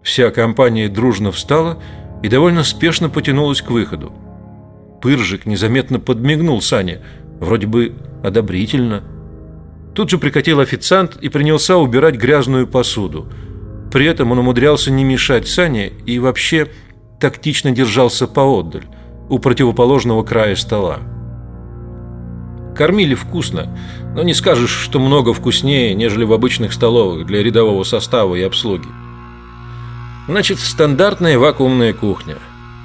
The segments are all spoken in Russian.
Вся компания дружно встала и довольно спешно потянулась к выходу. Пыржик незаметно подмигнул Сане, вроде бы одобрительно. Тут же прикатил официант и принялся убирать грязную посуду. При этом он умудрялся не мешать Сане и вообще тактично держался поотдаль, у противоположного края стола. Кормили вкусно, но не скажешь, что много вкуснее, нежели в обычных столовых для рядового состава и обслуги. Значит, стандартная вакуумная кухня.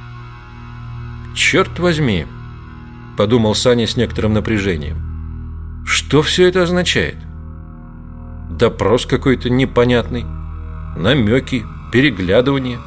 Черт возьми, подумал Саня с некоторым напряжением. Что все это означает? Допрос какой-то непонятный, намеки, переглядывания.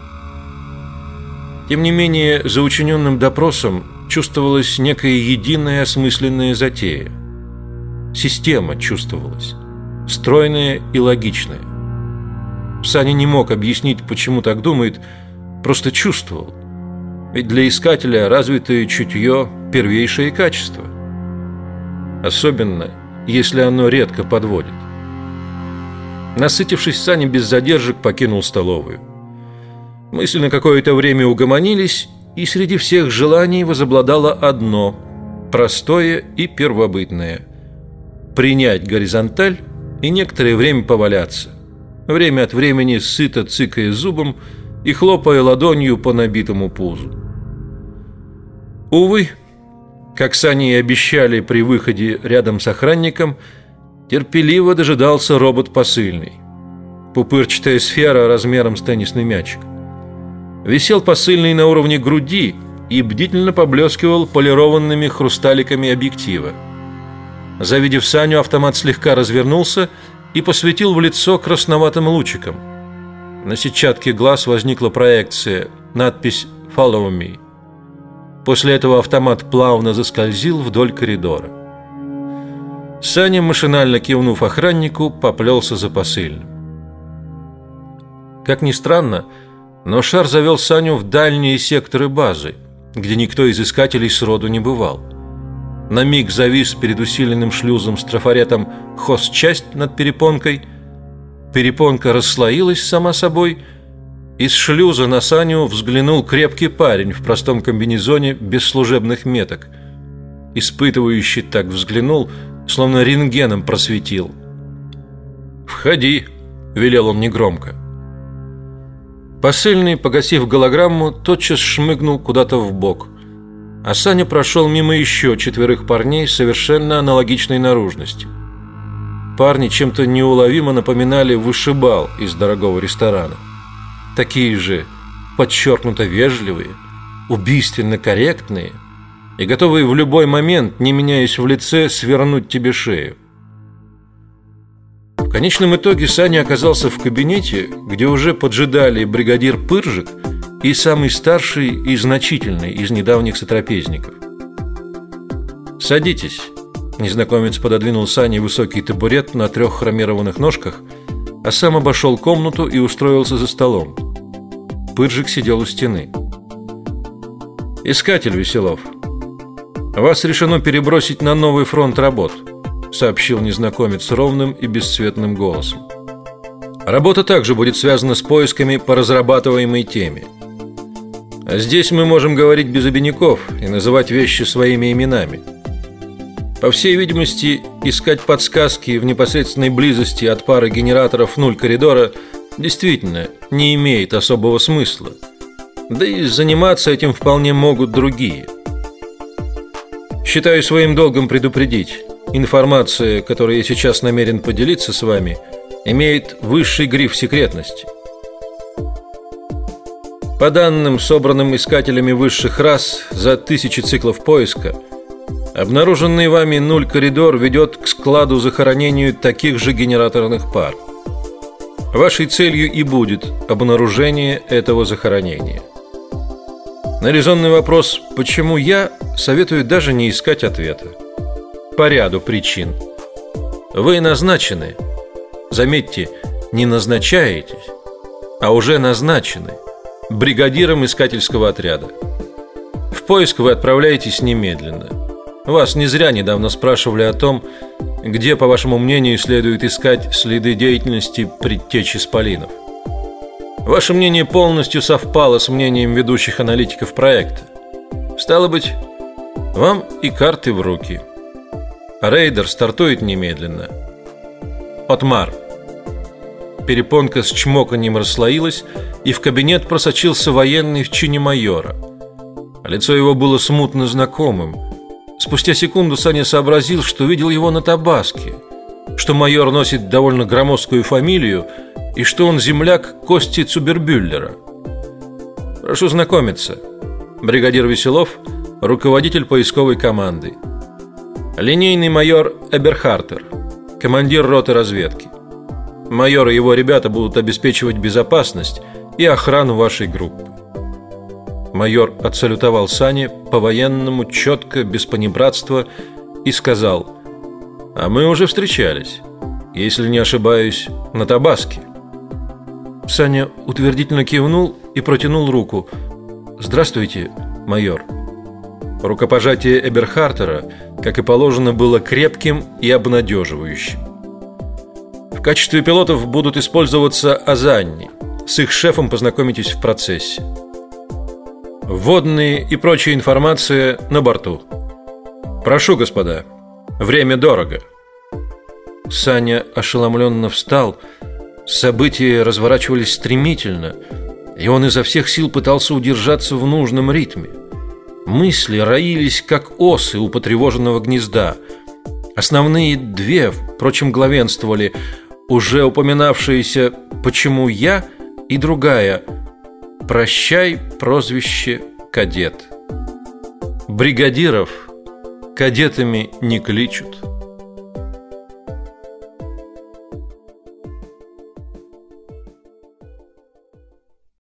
Тем не менее, за учиненным допросом чувствовалась некая единая осмысленная затея. Система чувствовалась, стройная и логичная. Саня не мог объяснить, почему так думает, просто чувствовал. Ведь для искателя развитое чутье – первейшее качество. Особенно, если оно редко подводит. Насытившись, Саня без задержек покинул столовую. Мысли на какое-то время угомонились, и среди всех желаний возобладало одно – простое и первобытное – принять горизонталь и некоторое время поваляться, время от времени сыто цыкая зубом и хлопая ладонью по набитому пузу. Увы, как Сане и обещали при выходе рядом с охранником, терпеливо дожидался робот посыльный. Пупырчатая сфера размером с теннисный мячик. Висел посыльный на уровне груди и бдительно поблескивал полированными хрусталиками объектива. Завидев Саню, автомат слегка развернулся и посветил в лицо красноватым лучиком. На сетчатке глаз возникла проекция, надпись «Follow me». После этого автомат плавно заскользил вдоль коридора. Саня, машинально кивнув охраннику, поплелся за посыльным. Как ни странно, но шар завел Саню в дальние секторы базы, где никто из искателей сроду не бывал. На миг завис перед усиленным шлюзом с трафаретом хозчасть над перепонкой. Перепонка расслоилась сама собой. Из шлюза на Саню взглянул крепкий парень в простом комбинезоне без служебных меток. Испытывающий так взглянул, словно рентгеном просветил. «Входи», — велел он негромко. Посыльный, погасив голограмму, тотчас шмыгнул куда-то в бок, а Саня прошел мимо еще 4 парней совершенно аналогичной наружности. Парни чем-то неуловимо напоминали вышибал из дорогого ресторана. Такие же подчеркнуто вежливые, убийственно корректные и готовые в любой момент, не меняясь в лице, свернуть тебе шею. В конечном итоге Саня оказался в кабинете, где уже поджидали бригадир Пыржик и самый старший и значительный из недавних сотрапезников. «Садитесь». Незнакомец пододвинул Сане высокий табурет на 3 хромированных ножках, а сам обошел комнату и устроился за столом. Пыржик сидел у стены. «Искатель Веселов, вас решено перебросить на новый фронт работ», сообщил незнакомец ровным и бесцветным голосом. «Работа также будет связана с поисками по разрабатываемой теме. А здесь мы можем говорить без обиняков и называть вещи своими именами. По всей видимости, искать подсказки в непосредственной близости от пары генераторов 0 коридора действительно не имеет особого смысла. Да и заниматься этим вполне могут другие. Считаю своим долгом предупредить. Информация, которой я сейчас намерен поделиться с вами, имеет высший гриф секретности. По данным, собранным искателями высших рас за 1000 циклов поиска, обнаруженный вами 0 коридор ведет к складу захоронению таких же генераторных пар. Вашей целью и будет обнаружение этого захоронения. На резонный вопрос «почему я?» советую даже не искать ответа. По ряду причин. Вы назначены. Заметьте, не назначаетесь, а уже назначены бригадиром искательского отряда. В поиск вы отправляетесь немедленно. Вас не зря недавно спрашивали о том, где, по вашему мнению, следует искать следы деятельности предтеч исполинов. Ваше мнение полностью совпало с мнением ведущих аналитиков проекта. Стало быть, вам и карты в руки. Рейдер стартует немедленно. Отмар. Перепонка с чмоканьем расслоилась, и в кабинет просочился военный в чине майора. Лицо его было смутно знакомым. Спустя секунду Саня сообразил, что видел его на Табаске, что майор носит довольно громоздкую фамилию и что он земляк Кости Цубербюллера. Прошу знакомиться. Бригадир Веселов, руководитель поисковой команды. Линейный майор Эберхартер, командир роты разведки. Майор и его ребята будут обеспечивать безопасность и охрану вашей группы. Майор отсалютовал Сане по-военному, четко, без понебратства, и сказал: «А мы уже встречались, если не ошибаюсь, на Табаске». Саня утвердительно кивнул и протянул руку. «Здравствуйте, майор». Рукопожатие Эберхартера, как и положено, было крепким и обнадеживающим. В качестве пилотов будут использоваться Азанни. С их шефом познакомитесь в процессе. Вводные и прочая информация на борту. Прошу, господа, время дорого. Саня ошеломленно встал. События разворачивались стремительно, и он изо всех сил пытался удержаться в нужном ритме. Мысли роились, как осы у потревоженного гнезда. Основные две, впрочем, главенствовали: уже упоминавшиеся «Почему я?» и другая «Прощай, прозвище кадет». Бригадиров кадетами не кличут.